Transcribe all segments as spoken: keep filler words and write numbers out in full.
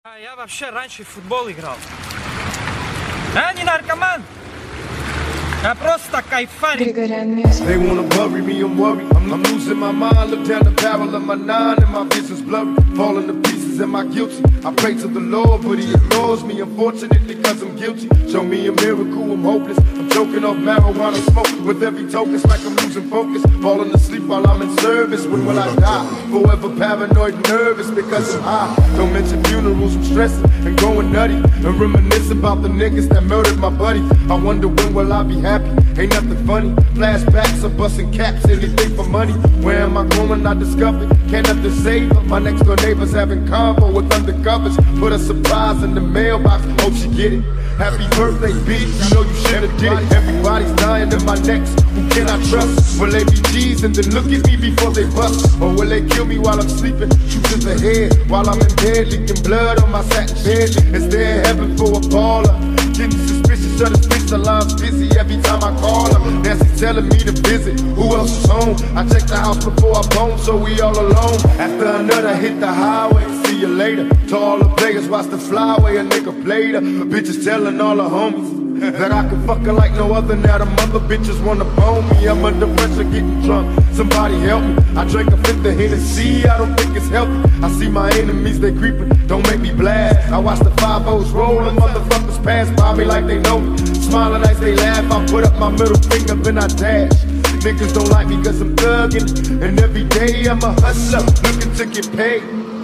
А я вообще раньше в футбол играл. Я не наркоман. Я просто кайфарик. They wanna bury me, I'm worried. I'm, I'm losing my mind. Look down the barrel of my nine and my vision's blurry. Falling to pieces, am I guilty? I pray to the Lord, but he ignores me. Unfortunately, cause I'm guilty. Show me a miracle, I'm hopeless. I'm choking off marijuana smoke. With every token, it's like I'm losing focus. Falling asleep while I'm in service. When will I die? Forever paranoid and nervous because I'm high. Don't mention funerals, I'm stressing and going nutty. And reminisce about the niggas that murdered my buddy. I wonder when will I be happy? Ain't nothing funny. Flashbacks of busting caps, anything for money. Where am I going? I discovered. Can't nothing save her. My next door neighbors having convo with undercovers. Put a surprise in the mailbox. Hope she get it. Happy birthday, bitch. You know you should've did it. Everybody's dying in my next. Who can I trust? Will they be G's and then look at me before they bust? Or will they kill me while I'm sleeping? Shoot to the head while I'm in bed, leaking blood on my satin bed. Is there heaven for a baller? Getting suspicious of this bitch, the line's busy every time I call her. Nancy telling me to visit, who else is home? I check the house before I bone, so we all alone. After another hit the highway, see you later. To all the players, watch the flyway, a nigga played her. The bitches telling all the homies that I can fuck her like no other. Now the mother bitches wanna bone me. I'm under pressure getting drunk, somebody help me. I drank a fifth of Hennessy, I don't think it's healthy. I see my enemies, they creeping, don't make me blast. I watch the five O's roll and motherfuckers pass by me like they know me. Smiling as they laugh, I put up my middle finger then I dash. Niggas don't like me cause I'm thuggin', and every day I'm a hustler, looking to get paid.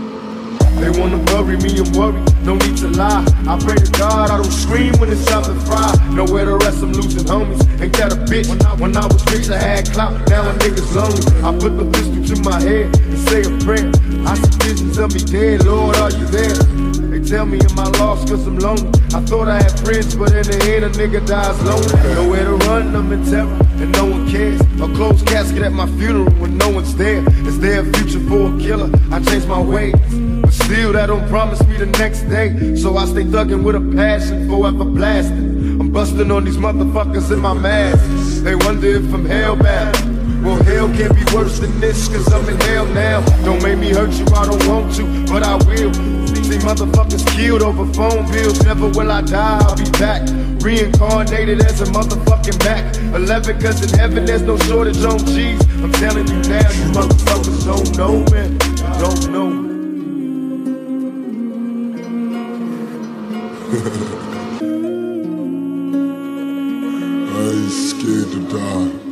They wanna bury me and worry, no need to lie. I pray to God I don't scream when it's time to fry. Nowhere to rest, I'm losing homies. Ain't that a bitch? When I, when I was rich I had clout, now a nigga's lonely. I put the pistol to my head and say a prayer. I see visions of me dead, Lord are you there? They tell me am I lost cause I'm lonely. I thought I had friends but in the end a nigga dies lonely. Nowhere to run, I'm in terror and no one cares. A closed casket at my funeral when no one's there. Is there a future for a killer? I changed my ways, but still that don't promise me the next day. So I stay thuggin' with a passion, forever blasting. I'm busting on these motherfuckers in my mask. They wonder if I'm hellbound. Well, hell can't be worse than this, cause I'm in hell now. Don't make me hurt you, I don't want to, but I will. See motherfuckers killed over phone bills. Never will I die, I'll be back. Reincarnated as a motherfucking Mac eleven, cause in heaven there's no shortage on G's. I'm telling you now, you motherfuckers don't know, man. Don't know. I ain't scared to die.